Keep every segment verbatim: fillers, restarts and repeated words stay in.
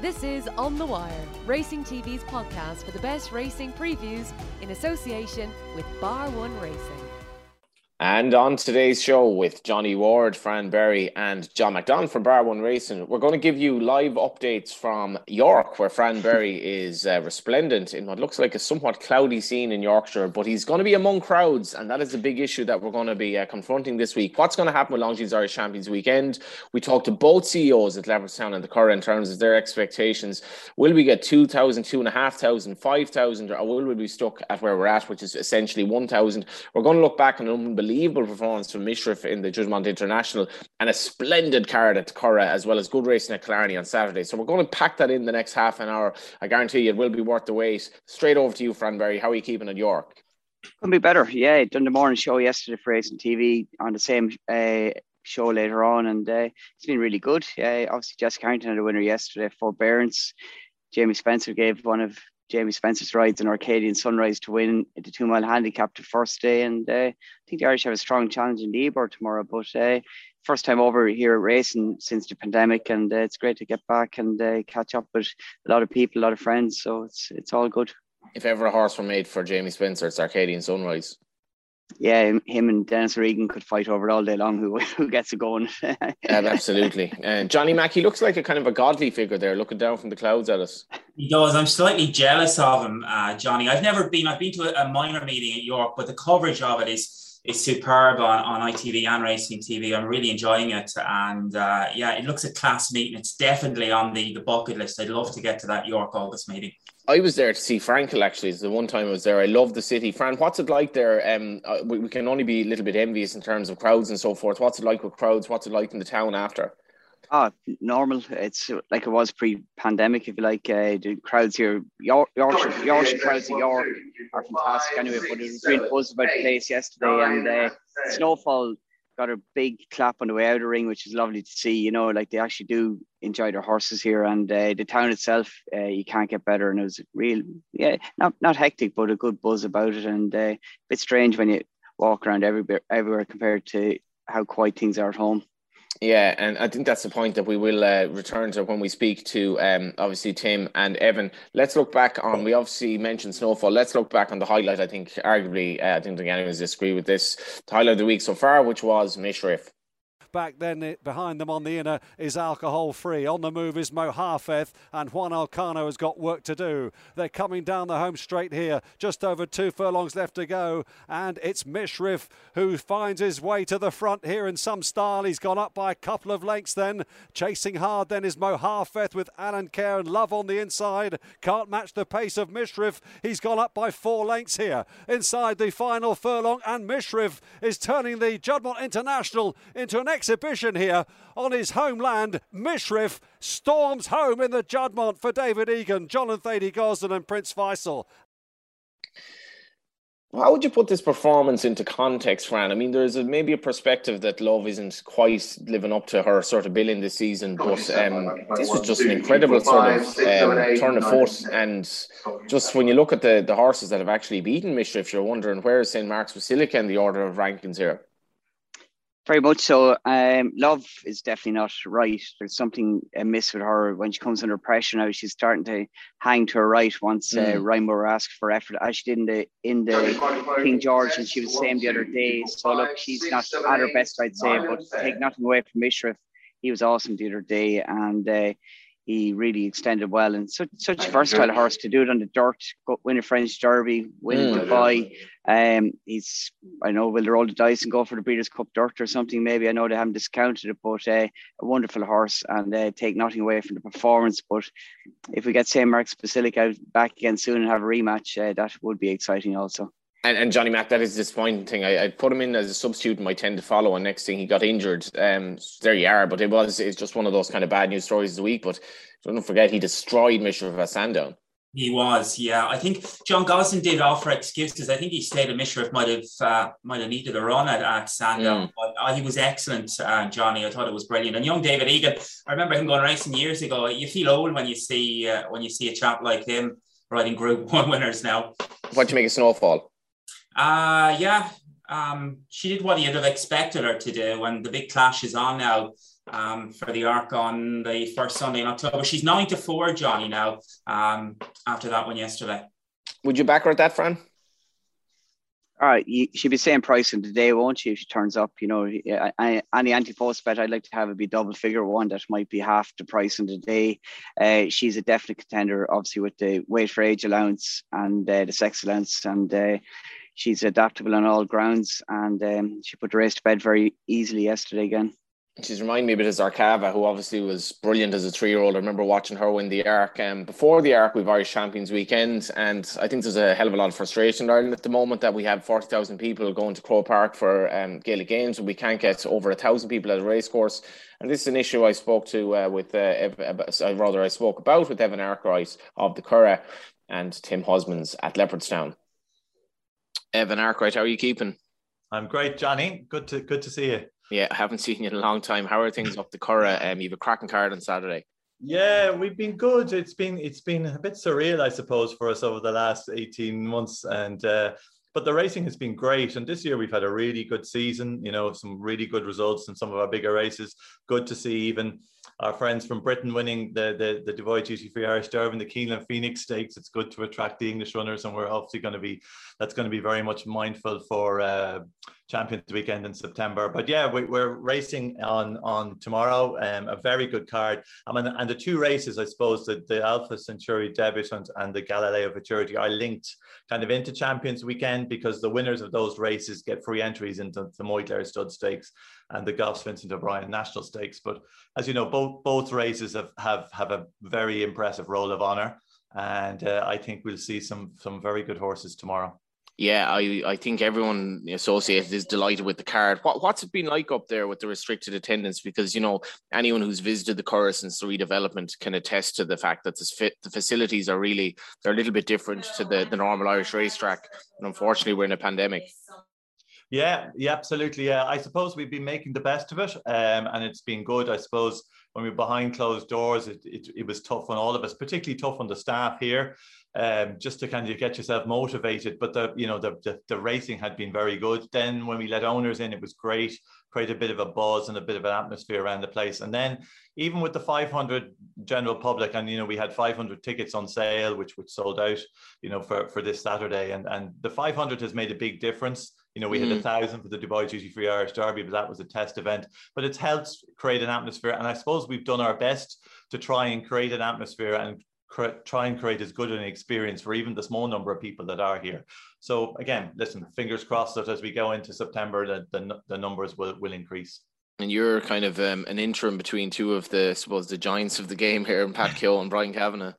This is On The Wire, Racing T V's podcast for the best racing previews in association with Bar One Racing. And on today's show with Johnny Ward, Fran Berry and John McDonald from Bar One Racing, we're going to give you live updates from York, where Fran Berry is uh, resplendent in what looks like a somewhat cloudy scene in Yorkshire, but he's going to be among crowds, and that is the big issue that we're going to be uh, confronting this week. What's going to happen with Longines Irish Champions weekend? We talked to both C E Os at Leopardstown and the Curragh in terms of their expectations. Will we get two thousand, two thousand five hundred, five thousand, or will we be stuck at where we're at, which is essentially one thousand? We're going to look back on an unbelievable Unbelievable performance from Mishriff in the Judgmont International and a splendid card at Curragh, as well as good racing at Killarney on Saturday. So we're going to pack that in the next half an hour. I guarantee you it will be worth the wait. Straight over to you, Fran Berry. How are you keeping at York? Couldn't be better. Yeah, done the morning show yesterday for Racing T V on the same uh, show later on, and uh, it's been really good. Yeah, obviously Jessica Harrington had a winner yesterday, forbearance. Jamie Spencer gave one of Jamie Spencer's rides in Arcadian Sunrise to win the two mile handicap the first day, and uh, I think the Irish have a strong challenge in the Ebor tomorrow, but uh, first time over here at racing since the pandemic, and uh, it's great to get back and uh, catch up with a lot of people, a lot of friends, so it's it's all good. If ever a horse were made for Jamie Spencer, it's Arcadian Sunrise. Yeah, him and Dennis Regan could fight over it all day long, who who gets it going. Yeah, absolutely. And uh, Johnny Mack, he looks like a kind of a godly figure there, looking down from the clouds at us. He does. I'm slightly jealous of him, uh, Johnny. I've never been, I've been to a, a minor meeting at York, but the coverage of it is is superb on, on I T V and Racing T V. I'm really enjoying it. And uh, yeah, it looks a class meeting. It's definitely on the, the bucket list. I'd love to get to that York August meeting. I was there to see Frankel, actually. It's the one time I was there. I love the city. Fran, what's it like there? Um, uh, we, we can only be a little bit envious in terms of crowds and so forth. What's it like with crowds? What's it like in the town after? Ah, normal. It's like it was pre-pandemic, if you like. Uh, the crowds here, York, Yorkshire, Yorkshire crowds in York are fantastic anyway, but it was real buzz about the place yesterday, and uh, Snowfall got a big clap on the way out of the ring, which is lovely to see. You know, like they actually do enjoy their horses here, and uh, the town itself, uh, you can't get better. And it was real, yeah, not not hectic, but a good buzz about it, and uh, a bit strange when you walk around everywhere, everywhere compared to how quiet things are at home. Yeah, and I think that's the point that we will uh, return to when we speak to um, obviously Tim and Evan. Let's look back on, we obviously mentioned Snowfall. Let's look back on the highlight. I think arguably, uh, I don't think anyone's disagree with this. The highlight of the week so far, which was Mishriff. Back then, it, behind them on the inner is Alcohol Free. On the move is Mo Harfeth, and Juan Alcano has got work to do. They're coming down the home straight here. Just over two furlongs left to go, and it's Mishriff who finds his way to the front here in some style. He's gone up by a couple of lengths then. Chasing hard then is Mo Harfeth with Alan Kerr and Love on the inside. Can't match the pace of Mishriff. He's gone up by four lengths here inside the final furlong, and Mishriff is turning the Judgmont International into an exhibition here on his homeland. Mishriff storms home in the Judgmont for David Egan, John and Thady Gosden and Prince Faisal. How would you put this performance into context, Fran? I mean, there's a, maybe a perspective that Love isn't quite living up to her sort of billing this season, but um, this was just an incredible sort of um, turn of foot. And just when you look at the, the horses that have actually beaten Mishriff, you're wondering, where is Saint Mark's Basilica in the order of rankings here? Very much so. Um, Love is definitely not right. There's something amiss with her when she comes under pressure now. She's starting to hang to her right once mm. uh, Ryan Moore asked for effort, as she did in the in the King George, and she was the same the other day. So look, she's not at her best, I'd say, but take nothing away from Mishriff. He was awesome the other day, and uh, he really extended well, and such such a versatile horse to do it on the dirt, go, win a French Derby, win mm. Dubai. Um, he's, I know, will they roll the dice and go for the Breeders' Cup dirt or something? Maybe. I know they haven't discounted it, but uh, a wonderful horse, and uh, take nothing away from the performance. But if we get Saint Mark's Basilica back again soon and have a rematch, uh, that would be exciting also. And, and Johnny Mack, that is a disappointing thing. I, I put him in as a substitute in my ten to follow, and next thing he got injured. Um, there you are, but it was it's just one of those kind of bad news stories of the week. But don't forget, he destroyed Mishriff at Sandown. He was, yeah. I think John Gosden did offer excuses. I think he stated Mishriff might have uh, might have needed a run at, at Sandown, mm. but uh, he was excellent, uh, Johnny. I thought it was brilliant. And young David Egan, I remember him going racing years ago. You feel old when you see uh, when you see a chap like him riding Group One winners now. What do you make of Snowfall? Uh, yeah, um, she did what you'd have expected her to do, and the big clash is on now. um, for the Arc on the first Sunday in October. She's nine to four, Johnny, now, um, after that one yesterday. Would you back her at that, Fran? All right, she'll be saying pricing today, won't she, if she turns up? You know, any anti-post bet, I'd like to have it be double figure one that might be half the pricing today. Uh, she's a definite contender, obviously, with the weight for age allowance and uh, the sex allowance, and uh, she's adaptable on all grounds, and um, she put the race to bed very easily yesterday again. She's reminding me a bit of Zarkava, who obviously was brilliant as a three-year-old. I remember watching her win the Arc. Um, before the Arc, we've Irish Champions Weekend, and I think there's a hell of a lot of frustration in Ireland at the moment that we have forty thousand people going to Croke Park for um, Gaelic Games, and we can't get over one thousand people at a racecourse. And this is an issue I spoke to uh, with, uh, Ev- rather I spoke about with Evan Arkwright of the Curragh and Tim Husbands at Leopardstown. Evan Arkwright, how are you keeping? I'm great, Johnny. Good to good to see you. Yeah, I haven't seen you in a long time. How are things up the Curragh? Um, you have a cracking card on Saturday. Yeah, we've been good. It's been it's been a bit surreal, I suppose, for us over the last eighteen months. And uh, but the racing has been great. And this year we've had a really good season. You know, some really good results in some of our bigger races. Good to see even our friends from Britain winning the the the Devoid Duty Free Irish Derby, the Keeneland Phoenix Stakes. It's good to attract the English runners, and we're obviously going to be that's going to be very much mindful for uh, Champions Weekend in September. But yeah, we, we're racing on on tomorrow. Um, a very good card. I mean, and the two races, I suppose, the, the Alpha Centauri Debutant and the Galileo Futurity are linked kind of into Champions Weekend, because the winners of those races get free entries into the Moyclair Stud Stakes and the Goffs Vincent O'Brien National Stakes. But as you know, both both races have have, have a very impressive roll of honour, and uh, I think we'll see some some very good horses tomorrow. Yeah, I, I think everyone associated is delighted with the card. What, what's it been like up there with the restricted attendance? Because, you know, anyone who's visited the Curragh since the redevelopment can attest to the fact that the, the facilities are really, they're a little bit different to the, the normal Irish racetrack. And unfortunately, we're in a pandemic. Yeah, yeah, absolutely. Yeah, I suppose we've been making the best of it, um, and it's been good. I suppose when we were behind closed doors, it, it, it was tough on all of us, particularly tough on the staff here, um, just to kind of get yourself motivated. But the you know the, the the racing had been very good. Then when we let owners in, it was great. Created a bit of a buzz and a bit of an atmosphere around the place. And then even with the five hundred general public, and you know we had five hundred tickets on sale, which which sold out, you know, for for this Saturday, and and the five hundred has made a big difference. You know, we mm-hmm. had a thousand for the Dubai Duty Free Irish Derby, but that was a test event. But it's helped create an atmosphere, and I suppose we've done our best to try and create an atmosphere and cre- try and create as good an experience for even the small number of people that are here. So again, listen, fingers crossed that as we go into September, that the, the numbers will, will increase. And you're kind of um, an interim between two of the, I suppose, the giants of the game here, in Pat Keogh and Brian Kavanagh.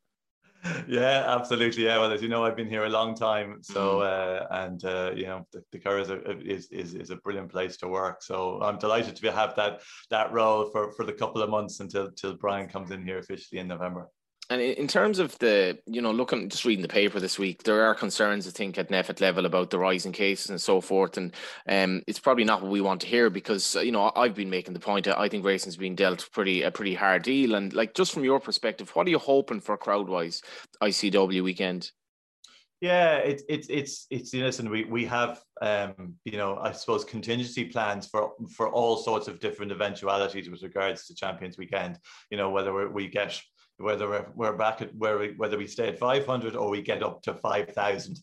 Yeah, absolutely. Yeah, well, as you know, I've been here a long time, so uh, and uh, you know, the, the Curragh is, a, is is is a brilliant place to work. So I'm delighted to be, have that that role for for the couple of months until till Brian comes in here officially in November. And in terms of the, you know, looking, just reading the paper this week, there are concerns, I think, at N E F I T level about the rising cases and so forth. And um, it's probably not what we want to hear, because, you know, I've been making the point that I think racing's been dealt pretty a pretty hard deal. And like, just from your perspective, what are you hoping for crowd-wise I C W weekend? Yeah, it's it's it's it's listen, we we have um you know, I suppose contingency plans for for all sorts of different eventualities with regards to Champions Weekend. You know, whether we're, we get whether we're, we're back at where we, whether we stay at five hundred or we get up to five thousand.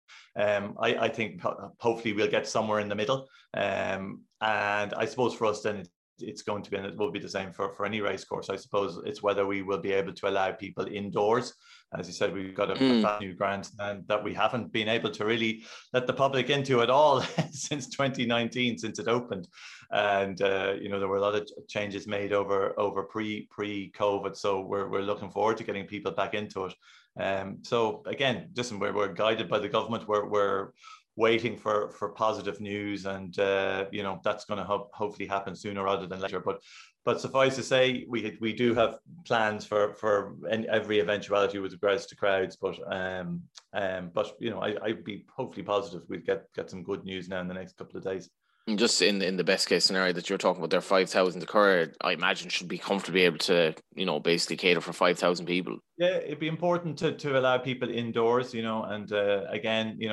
Um, I, I think hopefully we'll get somewhere in the middle. Um, and I suppose for us then it, it's going to be, and it will be the same for, for any race course. I suppose it's whether we will be able to allow people indoors. As you said, we've got a, mm. a new grandstand that we haven't been able to really let the public into at all since twenty nineteen, since it opened. And uh, you know, there were a lot of changes made over over pre pre COVID. So we're we're looking forward to getting people back into it. Um, so again, listen, we're we're guided by the government. We're we're waiting for for positive news, and uh, you know, that's going to ho- hopefully happen sooner rather than later. But but suffice to say, we we do have plans for for any, every eventuality with regards to crowds. But um um but you know, I I'd be hopefully positive we'd get get some good news now in the next couple of days. And just in in the best case scenario that you're talking about, there five thousand, the Curragh, I imagine, should be comfortably able to, you know, basically cater for five thousand people. Yeah, it'd be important to to allow people indoors, you know, and uh, again, you know,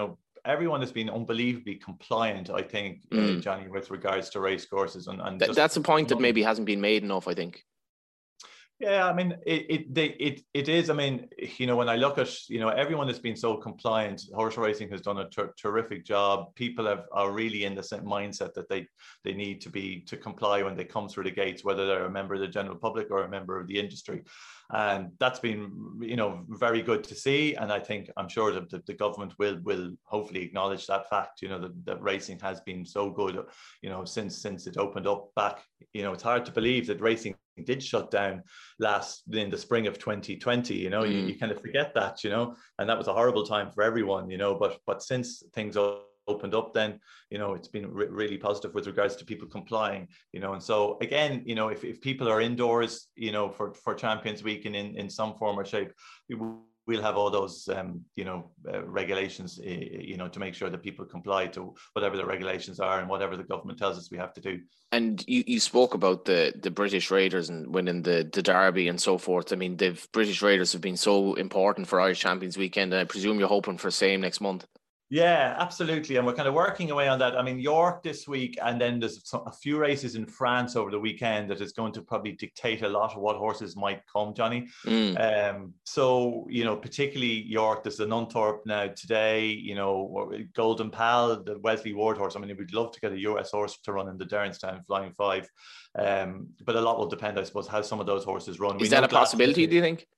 everyone has been unbelievably compliant, I think, mm. uh, Johnny, with regards to race courses. And, and Th- just, that's a point that maybe hasn't been made enough, I think. Yeah, I mean, it it they, it it is. I mean, you know, when I look at, you know, everyone has been so compliant. Horse racing has done a ter- terrific job. People have are really in the same mindset that they they need to be to comply when they come through the gates, whether they're a member of the general public or a member of the industry. And that's been, you know, very good to see. And I think, I'm sure that the, the government will will hopefully acknowledge that fact, you know, that, that racing has been so good, you know, since since it opened up back. You know, it's hard to believe that racing did shut down last in the spring of twenty twenty. You know, mm. you, you kind of forget that, you know, and that was a horrible time for everyone, you know, but but since things opened up, then, you know, it's been re- really positive with regards to people complying, you know. And so again, you know, if, if people are indoors, you know, for for Champions Week and in in some form or shape, we will we'll have all those, um, you know, uh, regulations, uh, you know, to make sure that people comply to whatever the regulations are and whatever the government tells us we have to do. And you, you spoke about the the British Raiders and winning the, the Derby and so forth. I mean, the British Raiders have been so important for Irish Champions Weekend, and I presume you're hoping for the same next month. Yeah, absolutely. And we're kind of working away on that. I mean, York this week, and then there's some, a few races in France over the weekend that is going to probably dictate a lot of what horses might come, Johnny. Mm. Um, so, you know, particularly York, there's the Nunthorpe now today, you know, Golden Pal, the Wesley Ward horse. I mean, we'd love to get a U S horse to run in the Derrinstown Flying Five. Um, but a lot will depend, I suppose, how some of those horses run. Is we that a possibility, do you think?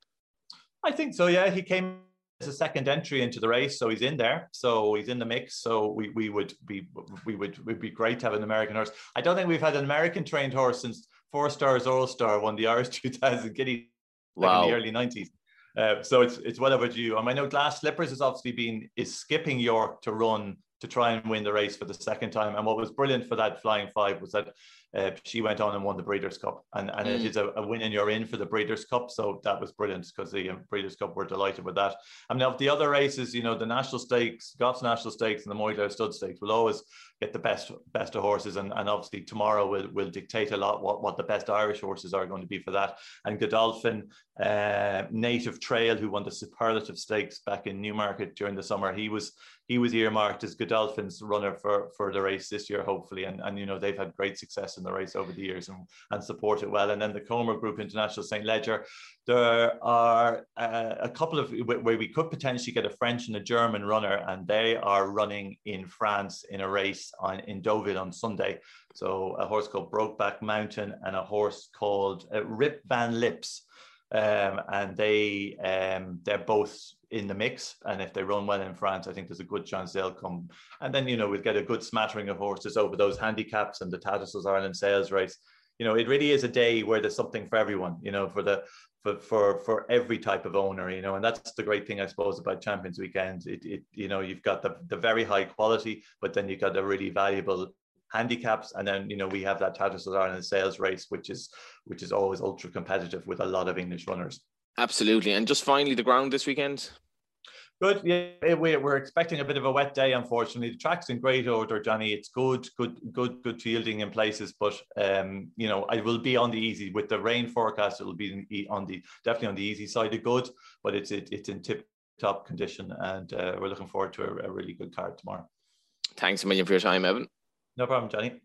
I think so, yeah. He came as a second entry into the race, so he's in there, so he's in the mix. So we we would be we would would be great to have an American horse. I don't think we've had an American trained horse since Four Stars All Star won the Irish two thousand Guinea wow. in the early nineties. Uh, so it's it's well overdue. I mean, I know Glass Slippers has obviously been is skipping York to run to try and win the race for the second time. And what was brilliant for that Flying Five was that uh, she went on and won the Breeders' Cup. And, and mm. it is a, a win and you're in for the Breeders' Cup. So that was brilliant because the um, Breeders' Cup were delighted with that. I mean, of the other races, you know, the National Stakes, Goff's National Stakes and the Moyglare Stud Stakes will always get the best best of horses. And, and obviously tomorrow will, will dictate a lot what, what the best Irish horses are going to be for that. And Godolphin, uh, Native Trail, who won the Superlative Stakes back in Newmarket during the summer, he was he was earmarked as Godolphin's runner for, for the race this year, hopefully. And, and, you know, they've had great success in the race over the years and, and support it well. And then the Comer Group International Saint Leger, there are uh, a couple of where we could potentially get a French and a German runner, and they are running in France in a race on in Deauville on Sunday. So a horse called Brokeback Mountain and a horse called uh, Rip Van Lips. Um, and they um, they're both in the mix, and if they run well in France, I think there's a good chance they'll come. And then, you know, we'll get a good smattering of horses over those handicaps and the Tattersalls Ireland Sales Race. You know, it really is a day where there's something for everyone, you know, for the for for for every type of owner, you know. And that's the great thing, I suppose, about Champions Weekend. It, it you know, you've got the the very high quality, but then you've got the really valuable handicaps, and then, you know, we have that Tattersalls Ireland Sales Race, which is which is always ultra competitive with a lot of English runners. Absolutely. And just finally, the ground this weekend? Good. Yeah, we're expecting a bit of a wet day, unfortunately. The track's in great order, Johnny. It's good, good, good, good fielding in places, but um, you know, I will be on the easy with the rain forecast. It'll be on the definitely on the easy side of good, but it's it, it's in tip top condition, and uh, we're looking forward to a, a really good card tomorrow. Thanks a million for your time, Evan. No problem, Johnny.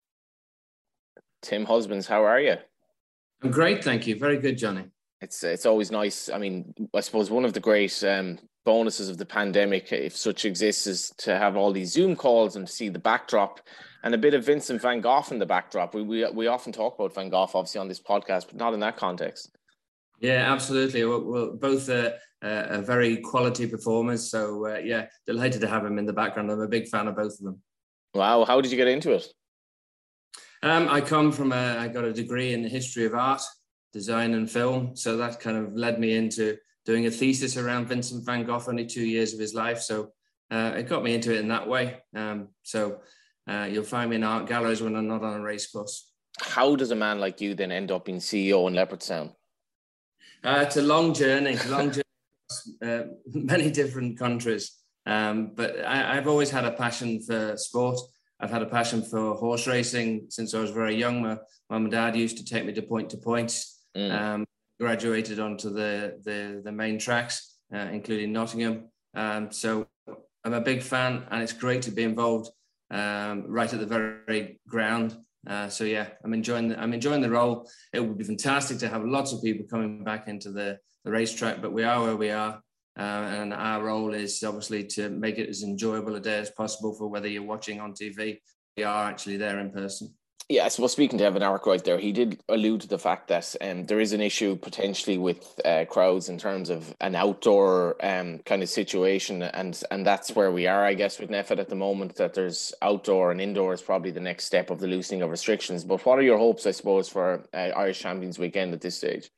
Tim Husbands, how are you? I'm great, thank you. Very good, Johnny. It's it's always nice. I mean, I suppose one of the great um, bonuses of the pandemic, if such exists, is to have all these Zoom calls and to see the backdrop and a bit of Vincent van Gogh in the backdrop. We we we often talk about Van Gogh, obviously, on this podcast, but not in that context. Yeah, absolutely. We're, we're both uh, uh, a very quality performers. So, uh, yeah, delighted to have him in the background. I'm a big fan of both of them. Wow. How did you get into it? Um, I come from a, I got a degree in the history of art, design and film. So that kind of led me into doing a thesis around Vincent van Gogh, only two years of his life. So uh, it got me into it in that way. Um, so uh, you'll find me in art galleries when I'm not on a race course. How does a man like you then end up being C E O in Leopardstown? Uh, it's a long journey, long journey across uh, many different countries. Um, but I, I've always had a passion for sport. I've had a passion for horse racing since I was very young. My mum and dad used to take me to point to points. Mm. Um, graduated onto the, the, the main tracks, uh, including Nottingham. Um, so I'm a big fan, and it's great to be involved um, right at the very ground. Uh, so yeah, I'm enjoying the, I'm enjoying the role. It would be fantastic to have lots of people coming back into the, the racetrack, but we are where we are. Uh, and our role is obviously to make it as enjoyable a day as possible for whether you're watching on T V. We are actually there in person. Yeah, I suppose speaking to Evan Arkwright there, he did allude to the fact that um, there is an issue potentially with uh, crowds in terms of an outdoor um, kind of situation, and and that's where we are, I guess, with Neffet at the moment, that there's outdoor and indoor is probably the next step of the loosening of restrictions. But what are your hopes, I suppose, for uh, Irish Champions Weekend at this stage?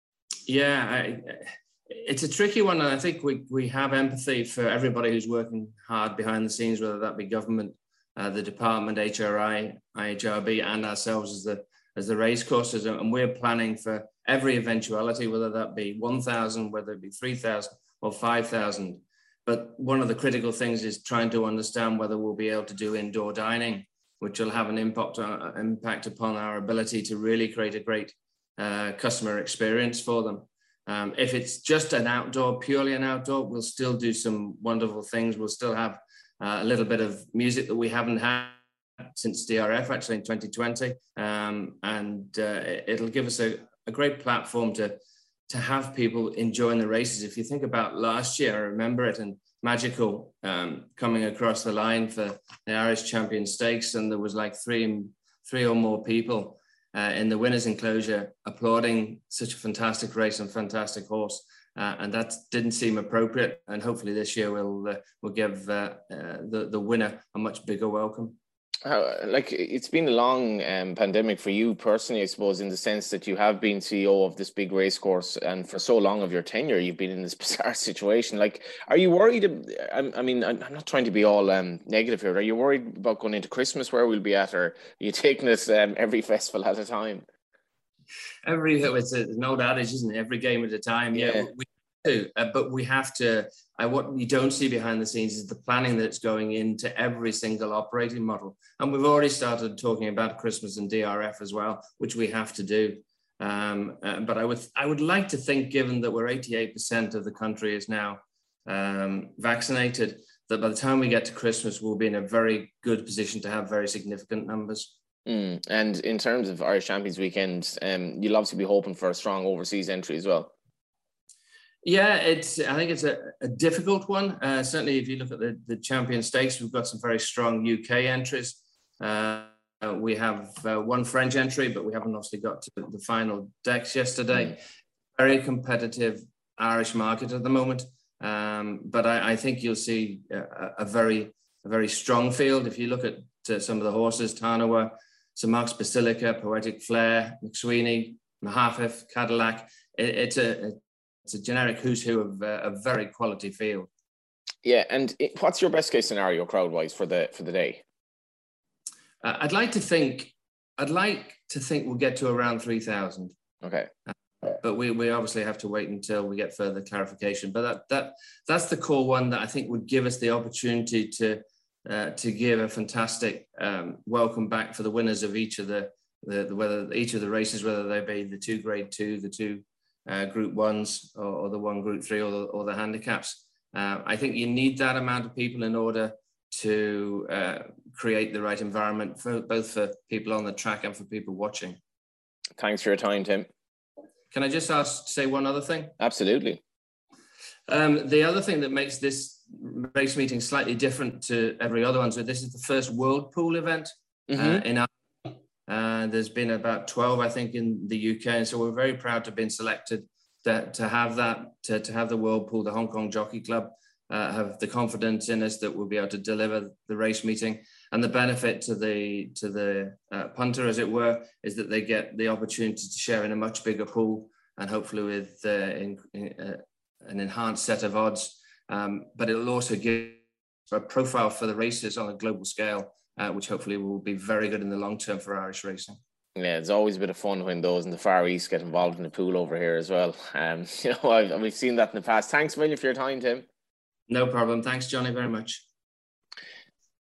Yeah, I, it's a tricky one, and I think we, we have empathy for everybody who's working hard behind the scenes, whether that be government, Uh, the department, H R I, I H R B, and ourselves as the as the race courses, and we're planning for every eventuality, whether that be one thousand, whether it be three thousand or five thousand. But one of the critical things is trying to understand whether we'll be able to do indoor dining, which will have an impact uh, impact upon our ability to really create a great uh, customer experience for them. Um, if it's just an outdoor, purely an outdoor, we'll still do some wonderful things. We'll still have Uh, a little bit of music that we haven't had since D R F, actually in twenty twenty, um, and uh, it'll give us a, a great platform to to have people enjoying the races. If you think about last year, I remember it, and Magical um, coming across the line for the Irish Champion Stakes, and there was like three three or more people uh, in the winners' enclosure applauding such a fantastic race and fantastic horse. Uh, and that didn't seem appropriate. And hopefully this year we'll uh, we'll give uh, uh, the the winner a much bigger welcome. How, like it's been a long um, pandemic for you personally, I suppose, in the sense that you have been C E O of this big race course, and for so long of your tenure, you've been in this bizarre situation. Like, are you worried? I, I mean, I'm not trying to be all um, negative here. Are you worried about going into Christmas, where we'll be at, or are you taking this um, every festival at a time? Every it's an old adage, isn't it? Every game at a time. Yeah, yeah we do, uh, but we have to. Uh, what you don't see behind the scenes is the planning that's going into every single operating model, and we've already started talking about Christmas and D R F as well, which we have to do. Um, uh, but I would, I would like to think, given that we're eighty-eight percent of the country is now um, vaccinated, that by the time we get to Christmas, we'll be in a very good position to have very significant numbers. Mm. And in terms of Irish Champions Weekend, um, you'll obviously be hoping for a strong overseas entry as well. Yeah, it's. I think it's a, a difficult one. Uh, certainly, if you look at the, the Champion Stakes, we've got some very strong U K entries. Uh, we have uh, one French entry, but we haven't obviously got to the final decks yesterday. Mm. Very competitive Irish market at the moment. Um, but I, I think you'll see a, a very a very strong field. If you look at uh, some of the horses, Tarnawa, Saint Mark's Basilica, Poetic Flare, McSweeney, Mahafif, Cadillac, it, it's a it's a generic who's who of uh, a very quality field. Yeah, and it, what's your best case scenario crowd-wise for the for the day? Uh, I'd like to think I'd like to think we'll get to around three thousand. Okay. Uh, but we, we obviously have to wait until we get further clarification. But that that that's the core one that I think would give us the opportunity to uh, to give a fantastic um, welcome back for the winners of each of the, the, the whether each of the races, whether they be the two grade two, the two uh, group ones, or, or the one group three, or the, or the handicaps. Uh, I think you need that amount of people in order to uh, create the right environment for both for people on the track and for people watching. Thanks for your time, Tim. Can I just ask, say one other thing? Absolutely. Um, the other thing that makes this race meeting slightly different to every other one, so this is the first World Pool event mm-hmm. uh, in our, uh, there's been about twelve, I think, in the U K, and so we're very proud to have been selected to, to have that, to, to have the World Pool, the Hong Kong Jockey Club, uh, have the confidence in us that we'll be able to deliver the race meeting. And the benefit to the to the uh, punter, as it were, is that they get the opportunity to share in a much bigger pool, and hopefully with uh, in, in, uh, an enhanced set of odds. Um, but it'll also give a profile for the races on a global scale, uh, which hopefully will be very good in the long term for Irish racing. Yeah, it's always a bit of fun when those in the Far East get involved in the pool over here as well. Um, you know, I've, we've seen that in the past. Thanks a million for your time, Tim. No problem. Thanks, Johnny, very much.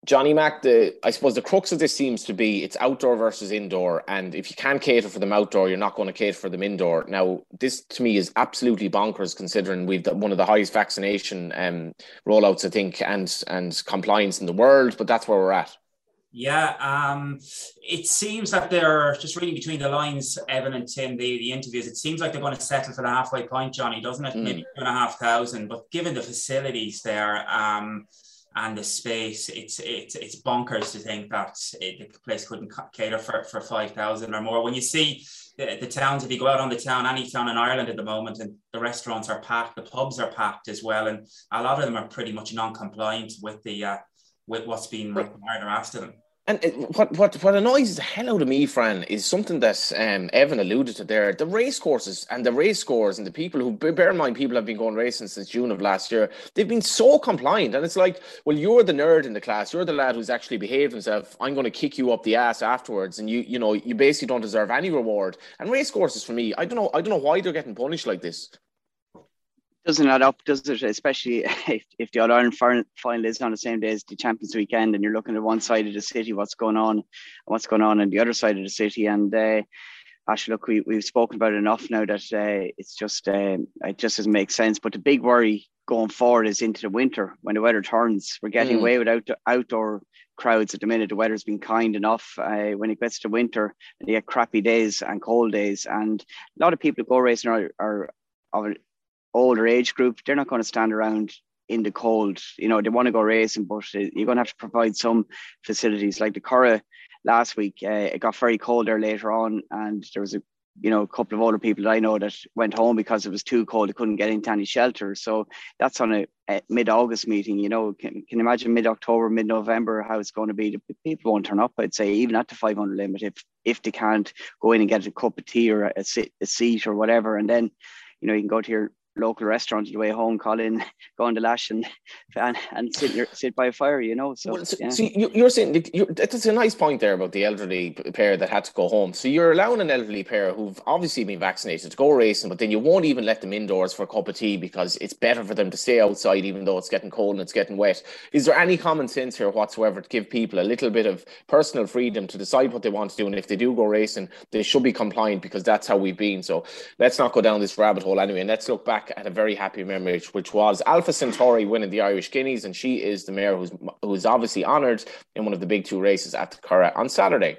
Johnny Mac, the I suppose the crux of this seems to be it's outdoor versus indoor, and if you can't cater for them outdoor, you're not going to cater for them indoor. Now, this to me is absolutely bonkers, considering we've got one of the highest vaccination um, rollouts, I think, and and compliance in the world. But that's where we're at. Yeah, um, it seems that they're just reading between the lines, Evan and Tim, the, the interviews. It seems like they're going to settle for the halfway point, Johnny, doesn't it? Mm. Maybe two and a half thousand. But given the facilities there, um. and the space, it's it's it's bonkers to think that it, the place couldn't cater for, for five thousand or more. When you see the, the towns, if you go out on the town, any town in Ireland at the moment, and the restaurants are packed, the pubs are packed as well, and a lot of them are pretty much non-compliant with the uh, with what's being required or asked of them. And it, what what what annoys the hell out of me, Fran, is something that um, Evan alluded to there. The race courses and the race scores and the people who, bear in mind, people have been going racing since June of last year. They've been so compliant. And it's like, well, you're the nerd in the class. You're the lad who's actually behaved himself. I'm going to kick you up the ass afterwards. And you you know, you basically don't deserve any reward. And race courses, for me, I don't know, I don't know why they're getting punished like this. Doesn't add up, does it? Especially if, if the All-Ireland final is on the same day as the Champions Weekend, and you're looking at one side of the city, what's going on, and what's going on on the other side of the city. And uh, actually, look, we, we've spoken about it enough now that uh, it's just uh, it just doesn't make sense. But the big worry going forward is into the winter when the weather turns. We're getting mm. away with out, outdoor crowds at the minute. The weather's been kind enough. Uh, when it gets to winter, and you get crappy days and cold days, and a lot of people who go racing are are, are older age group. They're not going to stand around in the cold. You know, they want to go racing, but you're going to have to provide some facilities. Like the Curragh last week, uh, it got very cold there later on, and there was a you know a couple of older people that I know that went home because it was too cold. They couldn't get into any shelter. So that's on a, a mid-August meeting. You know, can, can you imagine mid-October, mid-November how it's going to be? The people won't turn up, I'd say, even at the five hundred limit, if if they can't go in and get a cup of tea or a, sit, a seat or whatever. And then, you know, you can go to your local restaurant on the way home, call in, go on the lash and and, and sit your, sit by a fire, you know. So, well, so, yeah. so you, you're saying you're, that's a nice point there about the elderly pair that had to go home. So you're allowing an elderly pair who've obviously been vaccinated to go racing, but then you won't even let them indoors for a cup of tea because it's better for them to stay outside, even though it's getting cold and it's getting wet. Is there any common sense here whatsoever to give people a little bit of personal freedom to decide what they want to do? And if they do go racing, they should be compliant, because that's how we've been. So let's not go down this rabbit hole anyway, and let's look back at a very happy memory, which was Alpha Centauri winning the Irish Guineas, and she is the mare who's who's obviously honoured in one of the big two races at the Curragh on Saturday.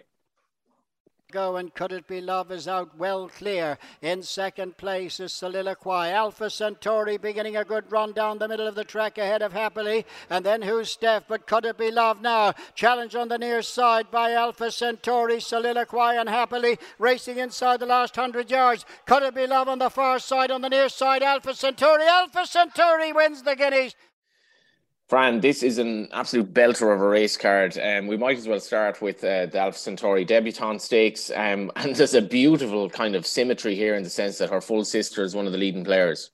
Go and Could It Be Love is out well clear. In second place is Soliloquy. Alpha Centauri beginning a good run down the middle of the track ahead of Happily. And then Who's Steph? But Could It Be Love now. Challenge on the near side by Alpha Centauri, Soliloquy and Happily racing inside the last hundred yards. Could It Be Love on the far side, on the near side Alpha Centauri. Alpha Centauri wins the Guineas. Fran, this is an absolute belter of a race card. Um, we might as well start with uh, the Alpha Centauri Debutante Stakes. Um, and there's a beautiful kind of symmetry here in the sense that her full sister is one of the leading players.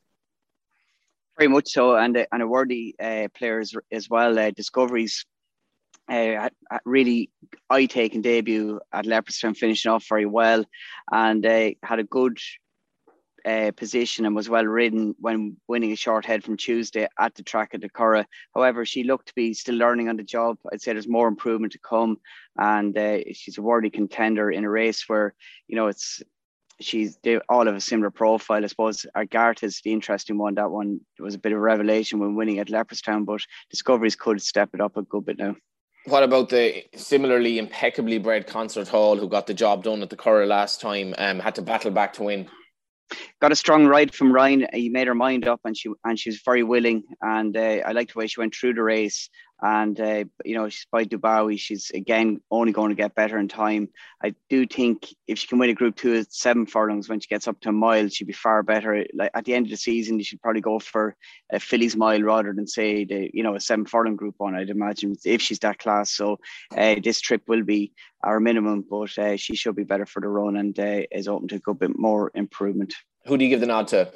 Very much so, and, uh, and a worthy uh, players as well. Uh, Discovery's uh, really eye-taking debut at Leopardstown, finishing off very well, and uh, had a good Uh, position and was well ridden when winning a short head from Tuesday at the track at the Curragh. However, she looked to be still learning on the job. I'd say there's more improvement to come, and uh, she's a worthy contender in a race where, you know, it's she's they all have a similar profile. I suppose Argart is the interesting one. That one was a bit of a revelation when winning at Leopardstown, but Discoveries could step it up a good bit now. What about the similarly impeccably bred Concert Hall, who got the job done at the Curragh last time, um, had to battle back to win? Got a strong ride from Ryan. He made her mind up, and she and she was very willing. And uh, I liked the way she went through the race. And uh, you know, she's by Dubawi. She's again only going to get better in time. I do think if she can win a Group Two at seven furlongs, when she gets up to a mile, she'd be far better. Like at the end of the season, you should probably go for a fillies mile rather than say the you know a seven furlong Group One. I'd imagine if she's that class. So uh, this trip will be our minimum, but uh, she should be better for the run, and uh, is open to a good bit more improvement. Who do you give the nod to?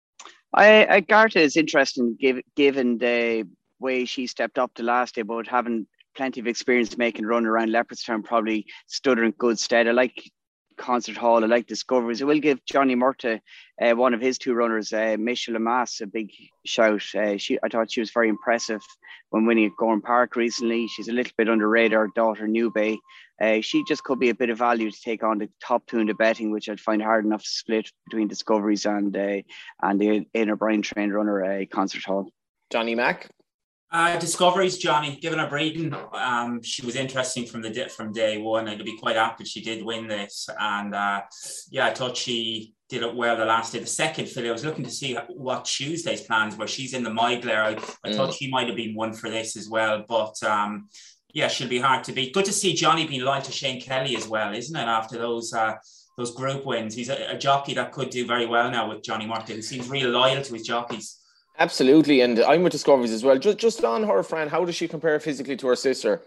I, I Garta is interesting, give, given the way she stepped up the last day, but having plenty of experience making a run around Leopardstown probably stood her in good stead. I like Concert Hall. I like Discoveries. I will give Johnny Murtagh, uh, one of his two runners, uh, Michelle Lamas, a big shout. Uh, she, I thought she was very impressive when winning at Gorham Park recently. She's a little bit under radar, daughter New Bay. Uh, she just could be a bit of value to take on the top two in the betting, which I'd find hard enough to split between Discoveries and uh, and the Aidan O'Brien trained runner, uh, Concert Hall. Johnny Mack? Uh, Discoveries, Johnny, given her breeding, um, she was interesting from the from day one. I'd be quite happy she did win this, and uh, yeah, I thought she did it well the last day. The second filly, I was looking to see what Tuesday's plans were. She's in the Migler. I, I mm. thought she might have been one for this as well, but um, yeah, she'll be hard to beat. Good to see Johnny being loyal to Shane Kelly as well, isn't it? After those uh, those group wins, he's a, a jockey that could do very well now with Johnny Murtagh. He seems real loyal to his jockeys. Absolutely, and I'm with Discoveries as well. Just, just on her, Fran, how does she compare physically to her sister?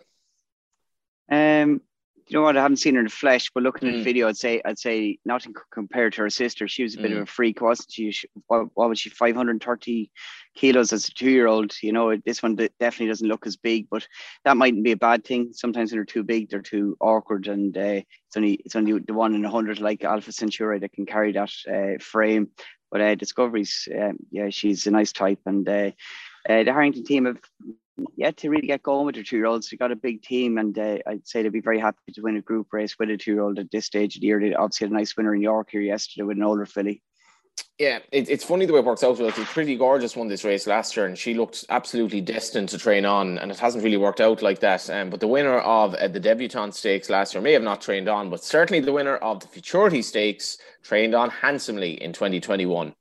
Um, you know what? I haven't seen her in the flesh, but looking Mm. at the video, I'd say I'd say nothing compared to her sister. She was a bit Mm. of a freak, wasn't she? She- What, what was she? five hundred thirty kilos as a two-year-old. You know, this one de- definitely doesn't look as big, but that mightn't be a bad thing. Sometimes when they're too big, they're too awkward, and uh, it's only it's only the one in a hundred like Alpha Centauri that can carry that uh, frame. But uh, Discoveries, um, yeah, she's a nice type, and uh, uh, the Harrington team have yet to really get going with their two-year-olds. They got a big team, and uh, I'd say they'd be very happy to win a group race with a two-year-old at this stage of the year. They obviously had a nice winner in York here yesterday with an older filly. Yeah, it, it's funny the way it works out. Like, Pretty Gorgeous won this race last year, and she looked absolutely destined to train on, and it hasn't really worked out like that. Um, but the winner of uh, the Debutante Stakes last year may have not trained on, but certainly the winner of the Futurity Stakes trained on handsomely in twenty twenty-one.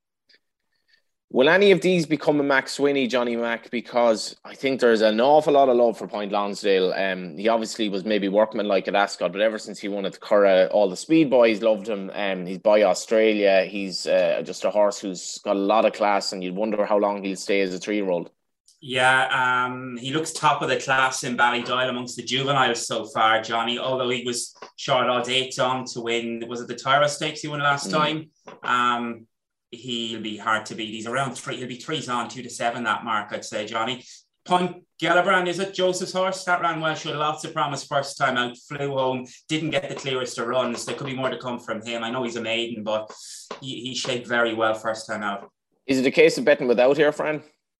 Will any of these become a Mac Swinney, Johnny Mack? Because I think there's an awful lot of love for Point Lonsdale. Um, he obviously was maybe workmanlike at Ascot, but ever since he won at Curragh, all the speed boys loved him. Um, he's by Australia. He's uh, just a horse who's got a lot of class, and you'd wonder how long he'll stay as a three-year-old. Yeah, um, he looks top of the class in Ballydoyle amongst the juveniles so far, Johnny, although he was short odds eight on to win. Was it the Tyra Stakes he won last mm. time? Um, he'll be hard to beat. He's around three. He'll be threes on, two to seven, that mark, I'd say, Johnny. Point Gellibrand, is it Joseph's horse? That ran well, showed lots of promise first time out, flew home, didn't get the clearest of runs. There could be more to come from him. I know he's a maiden, but he, he shaped very well first time out. Is it a case of betting without here, Fran?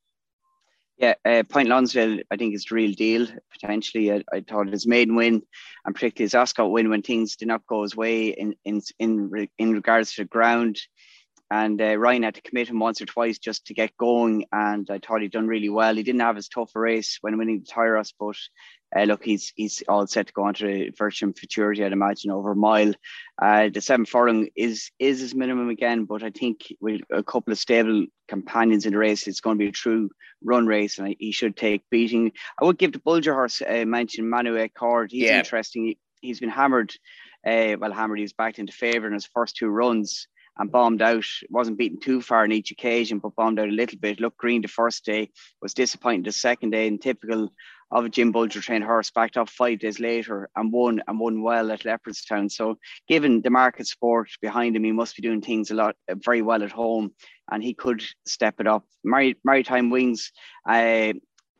Yeah, uh, Point Lonsdale, I think, is the real deal, potentially. I, I thought his maiden win, and particularly his Ascot win, when things did not go his way in in in, in regards to the ground. And uh, Ryan had to commit him once or twice just to get going, and I thought he'd done really well. He didn't have as tough a race when winning the Tyros, but uh, look, he's he's all set to go on to the Virtuum Futurity, I'd imagine, over a mile. Uh, the seven furlong is is his minimum again, but I think with a couple of stable companions in the race, it's going to be a true run race, and he should take beating. I would give the Bulger horse uh, mention Manu Eckhard. He's yeah. interesting. He, he's been hammered. Uh, well, hammered. He was backed into favour in his first two runs and bombed out. Wasn't beaten too far on each occasion, but bombed out a little bit. Looked green the first day, was disappointing the second day, and typical of a Jim Bulger trained horse, backed up five days later and won and won well at Leopardstown. So given the market support behind him, he must be doing things a lot uh, very well at home, and he could step it up. Mar- Maritime Wings uh,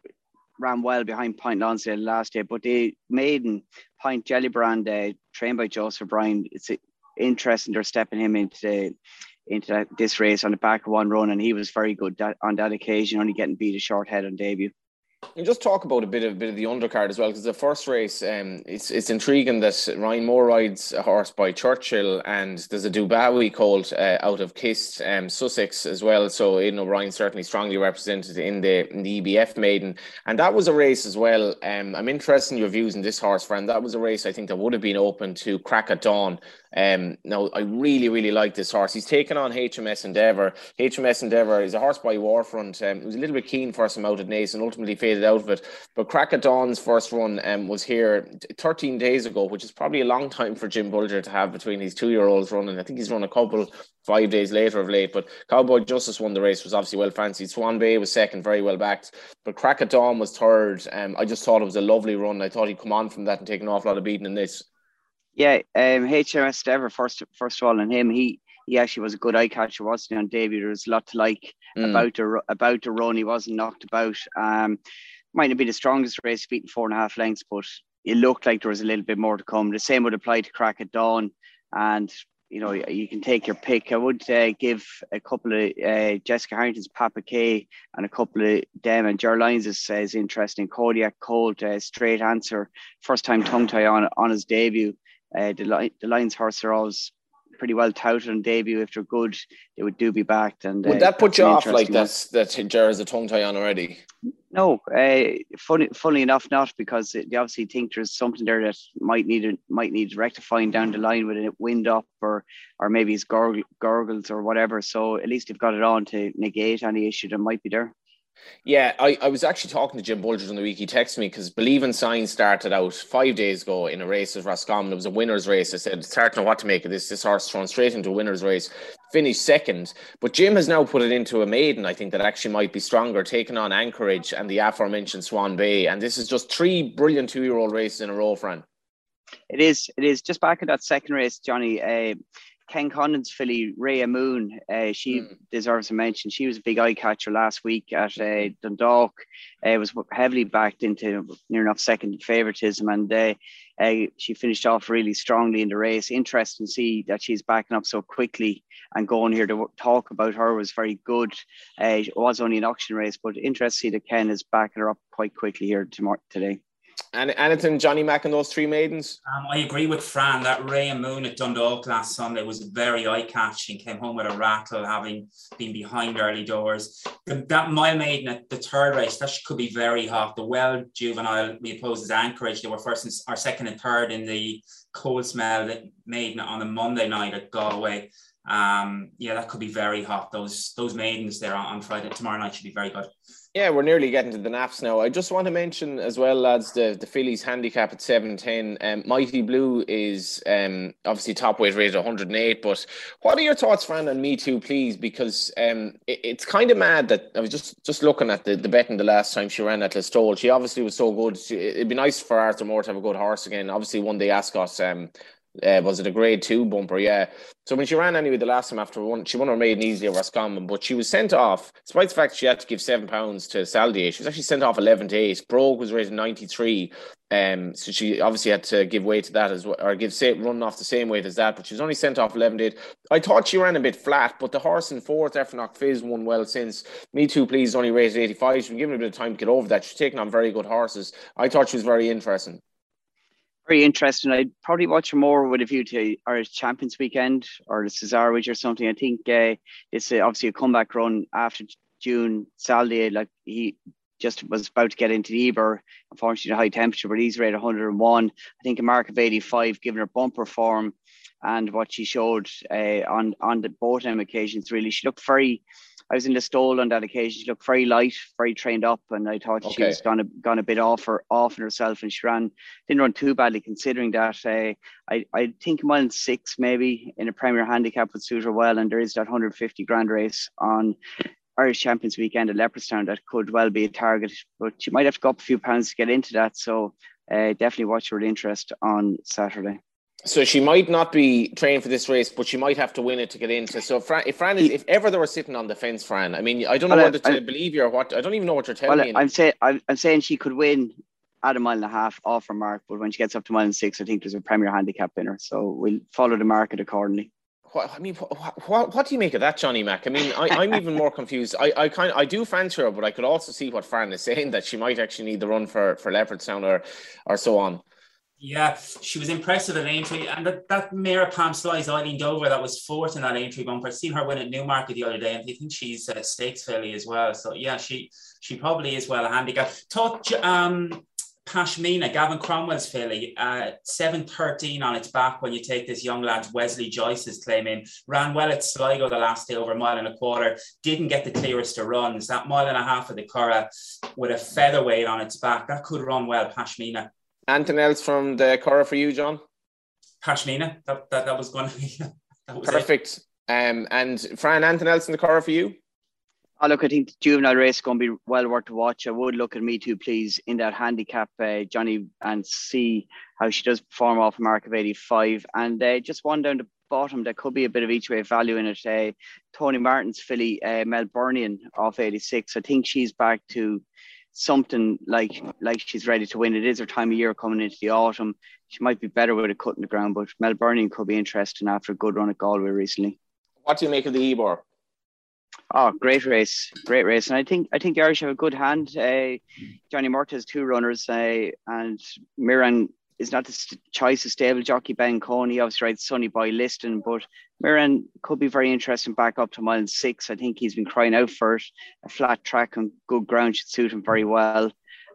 ran well behind Point Lonsdale last day, but the maiden Point Gellibrand, uh, trained by Joseph O'Brien, it's a interesting they're stepping him into the, into that, this race on the back of one run, and he was very good that, on that occasion, only getting beat a short head on debut. And just talk about a bit of bit of the undercard as well, because the first race, um, it's it's intriguing that Ryan Moore rides a horse by Churchill, and there's a Dubawi colt uh, out of Kist, um, Sussex as well. So Aidan O'Brien certainly strongly represented in the in the E B F maiden, and that was a race as well. Um, I'm interested in your views on this horse, friend. That was a race I think that would have been open to Crack at Dawn. Um, now I really really like this horse. He's taken on H M S Endeavour. H M S Endeavour is a horse by Warfront. Um, it was a little bit keen for some out at Naas and ultimately faded out of it. But Crack at Dawn's first run um, was here thirteen days ago, which is probably a long time for Jim Bulger to have between his two-year-olds running. I think he's run a couple five days later of late, but Cowboy Justice won the race, was obviously well fancied. Swan Bay was second, very well backed, but Crack at Dawn was third. Um, I just thought it was a lovely run. I thought he'd come on from that and take an awful lot of beating in this. Yeah, um, H M S Endeavour, first, first of all, and him, he he actually was a good eye catcher, wasn't he, on debut? There was a lot to like mm. about the about the run. He wasn't knocked about. Um, might not be the strongest race, beating four and a half lengths, but it looked like there was a little bit more to come. The same would apply to Crack at Dawn. and you know, you can take your pick. I would uh, give a couple of uh, Jessica Harrington's Papa K and a couple of them, and Ger Lyons is, uh, is interesting. Kodiak Colt, uh, straight answer, first time tongue tie on on his debut. Uh, the, the Lions horse are always pretty well touted on debut. If they're good, they would do be backed. And would uh, that put you off like that's that Ger has a tongue tie on already? No, uh, funny, funnily enough, not, because they obviously think there's something there that might need might need rectifying down the line with it wind up, or or maybe it's gurgle, gurgles or whatever. So at least they've got it on to negate any issue that might be there. Yeah, I, I was actually talking to Jim Bulger on the week. He texted me because Believe in Signs started out five days ago in a race at Roscommon. It was a winner's race. I said, it's hard to know what to make of this. This horse thrown straight into a winner's race, finished second. But Jim has now put it into a maiden, I think, that actually might be stronger, taking on Anchorage and the aforementioned Swan Bay. And this is just three brilliant two-year-old races in a row, Fran. It is. It is. Just back in that second race, Johnny, uh, Ken Condon's filly, Rhea Moon, uh, she mm. deserves a mention. She was a big eye catcher last week at uh, Dundalk. Uh, was heavily backed into near enough second favoritism, and uh, uh, she finished off really strongly in the race. Interesting to see that she's backing up so quickly, and going here to talk about her was very good. Uh, it was only an auction race, but interesting to see that Ken is backing her up quite quickly here tomorrow, today. And anything, Johnny Mack, and those three maidens? Um, I agree with Fran. That Rhea Moon at Dundalk last Sunday was very eye-catching. Came home with a rattle, having been behind early doors. The, that mile maiden at the third race, that could be very hot. The well juvenile we opposed as Anchorage. They were first, and, or second and third in the cold smell maiden on a Monday night at Galway. Um, yeah, that could be very hot. Those those maidens there on Friday, tomorrow night should be very good. Yeah, we're nearly getting to the naps now. I just want to mention as well, lads, the, the fillies handicap at seven ten. Um, Mighty Blue is um, obviously top weight rated one hundred eight. But what are your thoughts, Fran, on Me Too, please? Because um, it, it's kind of mad that I was just, just looking at the, the betting the last time she ran at Listowel. She obviously was so good. She, it'd be nice for Arthur Moore to have a good horse again. Obviously, won the Ascot. Um, Uh, was it a grade two bumper? Yeah. So when she ran anyway the last time after one, she won her maiden easily at Roscommon, but she was sent off, despite the fact she had to give seven pounds to Saldier. She was actually sent off eleven to eight. Brogue was rated ninety-three. Um, so she obviously had to give way to that as well, or give say, run off the same weight as that, but she was only sent off eleven to eight. I thought she ran a bit flat, but the horse in fourth, Effenock Fizz, won well since. Me Too, Please, only rated eighty-five. She's been given a bit of time to get over that. She's taken on very good horses. I thought she was very interesting. Very interesting. I'd probably watch her more with a view to Irish Champions Weekend or the Cesarewitch or something. I think uh, it's uh, obviously a comeback run after June. Saldier, like he just was about to get into the Eber, unfortunately the high temperature, but he's rated one hundred and one. I think a mark of eighty-five, given her bumper form and what she showed uh, on on the both them occasions. Really, she looked very. I was in the stall on that occasion. She looked very light, very trained up, and I thought okay. she was gone a, gone a bit off her off in herself, and she ran didn't run too badly considering that. Uh, I I think mile and six maybe in a Premier Handicap would suit her well, and there is that one hundred fifty grand race on Irish Champions Weekend at Leopardstown that could well be a target, but she might have to go up a few pounds to get into that. So uh, definitely watch her with interest on Saturday. So she might not be trained for this race, but she might have to win it to get into. So Fran, if Fran is, if ever they were sitting on the fence, Fran, I mean, I don't know well, whether to I, believe you or what. I don't even know what you're telling well, me. I'm saying I'm, I'm saying she could win at a mile and a half off her mark, but when she gets up to mile and six, I think there's a Premier Handicap in her. So we'll follow the market accordingly. What, I mean, what, what, what do you make of that, Johnny Mack? I mean, I, I'm even more confused. I, I kind of, I do fancy her, but I could also see what Fran is saying, that she might actually need the run for for Leopardstown or or so on. Yeah, she was impressive at Aintree, and that, that mare Palm Slice, Eileen Dover, that was fourth in that Aintree bumper. I've seen her win at Newmarket the other day, and I think she's a stakes filly as well. So yeah, she she probably is well a handicap. Thought um, Pashmina, Gavin Cromwell's filly, uh, seven thirteen on its back when you take this young lad's Wesley Joyce's claim in. Ran well at Sligo the last day over a mile and a quarter. Didn't get the clearest of runs. That mile and a half of the Curragh with a featherweight on its back, that could run well, Pashmina. Anything else from the Curragh for you, John? Pashmina, that, that, that was going to be that was perfect. Um, and Fran, anything else in the Curragh for you? Oh, look, I think the juvenile race is going to be well worth to watch. I would look at Me Too, Please, in that handicap, uh, Johnny, and see how she does perform off a mark of eighty-five. And uh, just one down the bottom, there could be a bit of each way value in it. Uh, Tony Martin's filly, uh, Melburnian, off eighty-six. I think she's back to something like like she's ready to win. It is her time of year coming into the autumn. She might be better with a cut in the ground, but Melburnian could be interesting after a good run at Galway recently. What do you make of the Ebor? Oh, great race, great race, and I think I think the Irish have a good hand. Uh, Johnny Murtagh has two runners, uh, and Miran is not the st- choice of stable jockey. Ben Coney obviously rides Sonny Boy Liston, but Miran could be very interesting back up to mile six. I think he's been crying out for it. A flat track and good ground should suit him very well.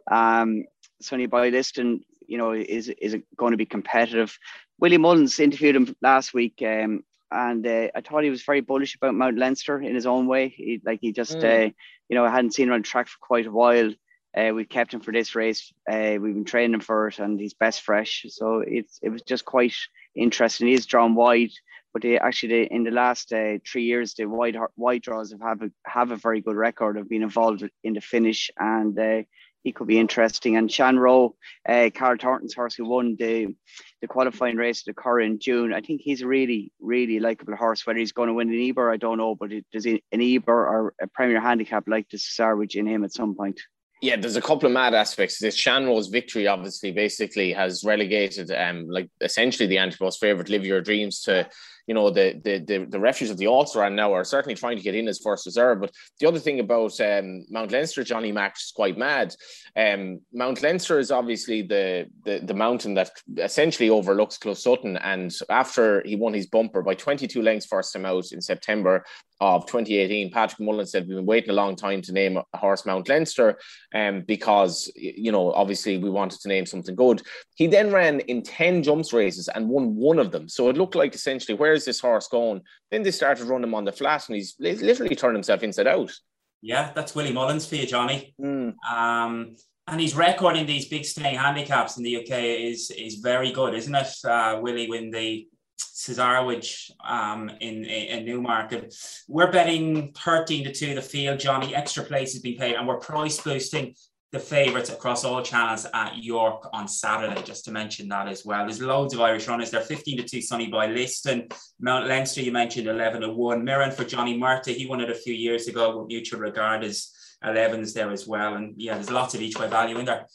Um, Sonny Boy Liston, you know, is is going to be competitive. Willie Mullins interviewed him last week, um, and uh, I thought he was very bullish about Mount Leinster in his own way. He, like he just, mm. uh, you know, I hadn't seen him on track for quite a while. Uh, we've kept him for this race. Uh, we've been training him for it, and he's best fresh. So it's it was just quite interesting. He is drawn wide, but they, actually they, in the last uh, three years, the wide wide draws have have a, have a very good record of being involved in the finish, and uh, he could be interesting. And Shanroe, uh, Carl Thornton's horse who won the the qualifying race at the Curragh in June, I think he's a really really likeable horse. Whether he's going to win an Ebor, I don't know, but it, does he, an Ebor or a Premier Handicap like the Cesarewitch in him at some point? Yeah, there's a couple of mad aspects. This Shanroe's victory obviously basically has relegated um like essentially the Antipos favourite Live Your Dreams to, you know, the the the, the refuge of the Ulster now are certainly trying to get in as first reserve. But the other thing about um, Mount Leinster, Johnny Mac, is quite mad. Um, Mount Leinster is obviously the, the the mountain that essentially overlooks Closutton, and after he won his bumper by twenty-two lengths first time out in September of twenty eighteen, Patrick Mullen said we've been waiting a long time to name a horse Mount Leinster, um, because, you know, obviously we wanted to name something good. He then ran in ten jumps races and won one of them. So it looked like essentially, where is this horse going? Then they started running him on the flat, and he's literally turned himself inside out. Yeah, that's Willie Mullins for you, Johnny. Mm. Um, and his record in these big staying handicaps in the U K is is very good, isn't it? Uh, Willie win the Cesarewitch um, in, in, in Newmarket. We're betting thirteen to two the field, Johnny. Extra place has been paid, and we're price boosting the favourites across all channels at York on Saturday, just to mention that as well. There's loads of Irish runners there. fifteen to two Sonny Boy Liston. Mount Leinster, you mentioned eleven to one. Mirren for Johnny Murtagh, he won it a few years ago with Mutual Regard as elevens there as well. And yeah, there's lots of each way value in there.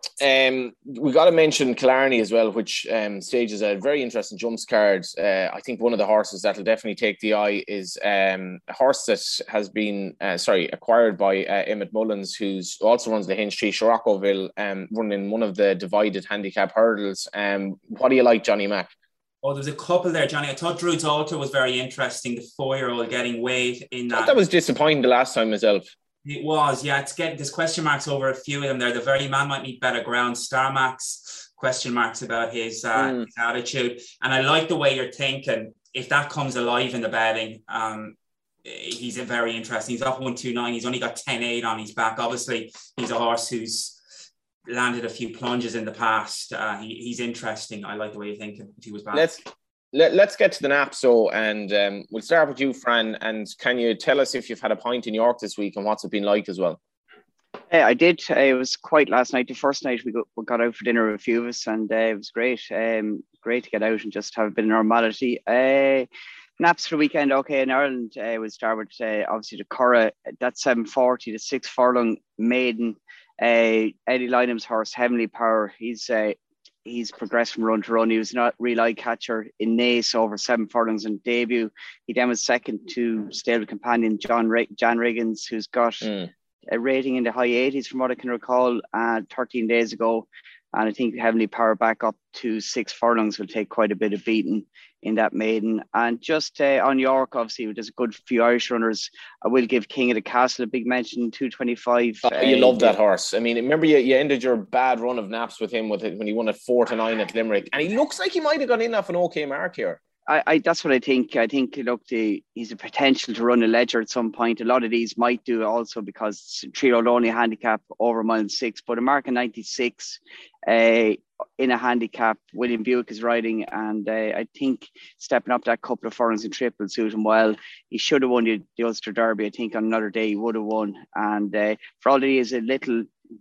Um, we got to mention Killarney as well, which um, stages a very interesting jumps card. Uh, I think one of the horses that'll definitely take the eye is um, a horse that has been, uh, sorry, acquired by uh, Emmett Mullins, who's also runs the Hinch Tree, Siroccoville, um, running one of the divided handicap hurdles. Um, what do you like, Johnny Mac? Oh, there's a couple there, Johnny. I thought Druid's Altar was very interesting. The four-year-old getting weight in that. That was disappointing the last time myself. It was, yeah. It's getting there's question marks over a few of them there. The very man might need better ground. Star Max, question marks about his, uh, mm. his attitude. And I like the way you're thinking. If that comes alive in the betting, um, he's a very interesting. He's off one two nine. He's only got ten eight on his back. Obviously, he's a horse who's landed a few plunges in the past. Uh, he, he's interesting. I like the way you're thinking. If he was back. Let's Let, let's get to the nap, so, and um, we'll start with you, Fran. And can you tell us if you've had a pint in York this week and what's it been like as well? Uh, I did. Uh, it was quite last night. The first night we got, we got out for dinner, a few of us, and uh, it was great. Um, great to get out and just have a bit of normality. Uh, naps for the weekend, okay, in Ireland. Uh, we'll start with uh, obviously the Curragh. That's seven forty, the six furlong maiden. Uh, Eddie Lynham's horse, Heavenly Power. He's uh, He's progressed from run to run. He was not real eye catcher in Naas over seven furlongs in debut. He then was second to stable companion John Rig- Jan Riggins, who's got mm. a rating in the high eighties from what I can recall, uh, thirteen days ago. And I think Heavenly Power back up to six furlongs will take quite a bit of beating in that maiden. And just uh, on York, obviously, there's a good few Irish runners. I will give King of the Castle a big mention, two twenty-five. Oh, you uh, love that horse. I mean, remember you, you ended your bad run of naps with him with it when he won at four to nine at Limerick. And he looks like he might have gone in off an okay mark here. I, I that's what I think. I think look, the, he's a potential to run a ledger at some point. A lot of these might do also because three-year-old only handicap over mile six, but a mark of ninety-six uh, in a handicap. William Buick is riding, and uh, I think stepping up that couple of furlongs in triple suit him well. He should have won the, the Ulster Derby. I think on another day he would have won. And uh, for all that he is a little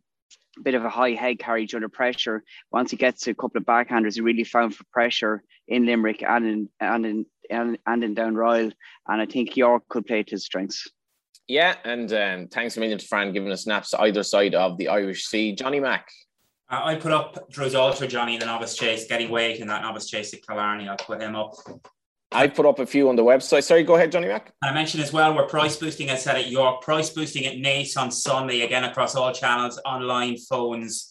bit of a high head carriage under pressure. Once he gets a couple of backhanders, he really found for pressure in Limerick and in and in and, and in Down Royal. And I think York could play to his strengths. Yeah, and um, thanks a million to Fran giving us snaps either side of the Irish Sea. Johnny Mac. Uh, I put up Drew Alter, Johnny, in the novice chase, getting weight in that novice chase at Killarney. I'll put him up. I put up a few on the website. Sorry, go ahead, Johnny Mac. I mentioned as well, we're price boosting, I said, at York, price boosting at Naas on Sunday, again across all channels, online, phones,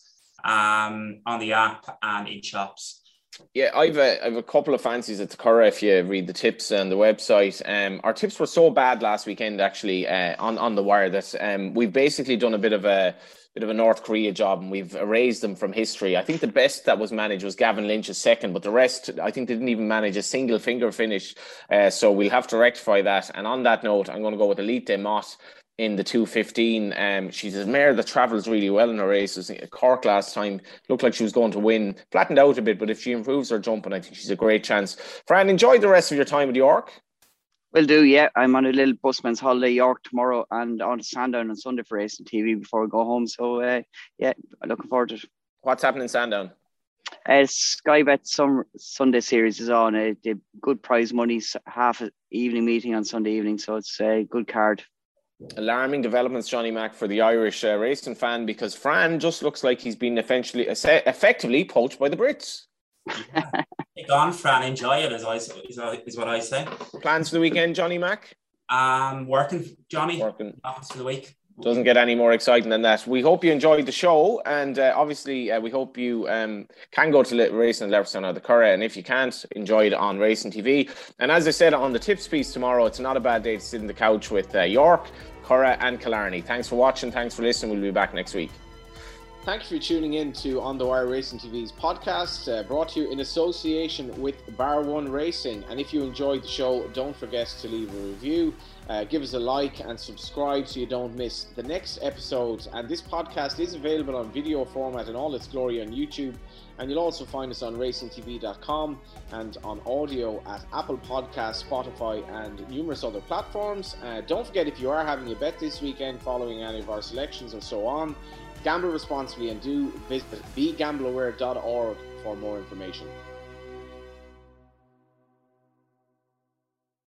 um, on the app and in shops. Yeah, I've a, I've a couple of fancies at the Curragh if you read the tips on the website. Um, our tips were so bad last weekend, actually, uh, on, on the wire that um, we've basically done a bit of a bit of a North Korea job and we've erased them from history. I think the best that was managed was Gavin Lynch's second, but the rest, I think they didn't even manage a single finger finish. Uh, so we'll have to rectify that. And on that note, I'm going to go with Elite de Mott in the two fifteen. Um, she's a mare that travels really well in her races. Cork last time looked like she was going to win, flattened out a bit, but if she improves her jumping, I think she's a great chance. Fran, enjoy the rest of your time at York. Will do, yeah. I'm on a little busman's holiday, York tomorrow, and on to Sandown on Sunday for Racing T V before we go home. So, uh, yeah, I'm looking forward to it. What's happening in Sandown? Uh, Sky Bet some Sunday series is on. Uh, the good prize money, half an evening meeting on Sunday evening, so it's a good card. Alarming developments, Johnny Mac, for the Irish uh, racing fan, because Fran just looks like he's been eventually, effectively poached by the Brits. Yeah. Take on, Fran, enjoy it, as I, is, is what I say. Plans for the weekend, Johnny Mac? Um, working, Johnny. Working. Office for the week. Doesn't get any more exciting than that. We hope you enjoyed the show, and uh, obviously uh, we hope you um, can go to Racing at Leopardstown or the Curragh, and if you can't, enjoy it on Racing T V. And as I said on the tips piece tomorrow, it's not a bad day to sit in the couch with uh, York, Curragh and Killarney. Thanks for watching, thanks for listening. We'll be back next week. Thank you for tuning in to On The Wire Racing T V's podcast, uh, brought to you in association with Bar One Racing. And if you enjoyed the show, don't forget to leave a review, uh, give us a like and subscribe so you don't miss the next episodes. And this podcast is available on video format in all its glory on YouTube. And you'll also find us on racing t v dot com and on audio at Apple Podcasts, Spotify and numerous other platforms. Uh, don't forget, if you are having a bet this weekend following any of our selections or so on, gamble responsibly and do visit be gamble aware dot org for more information.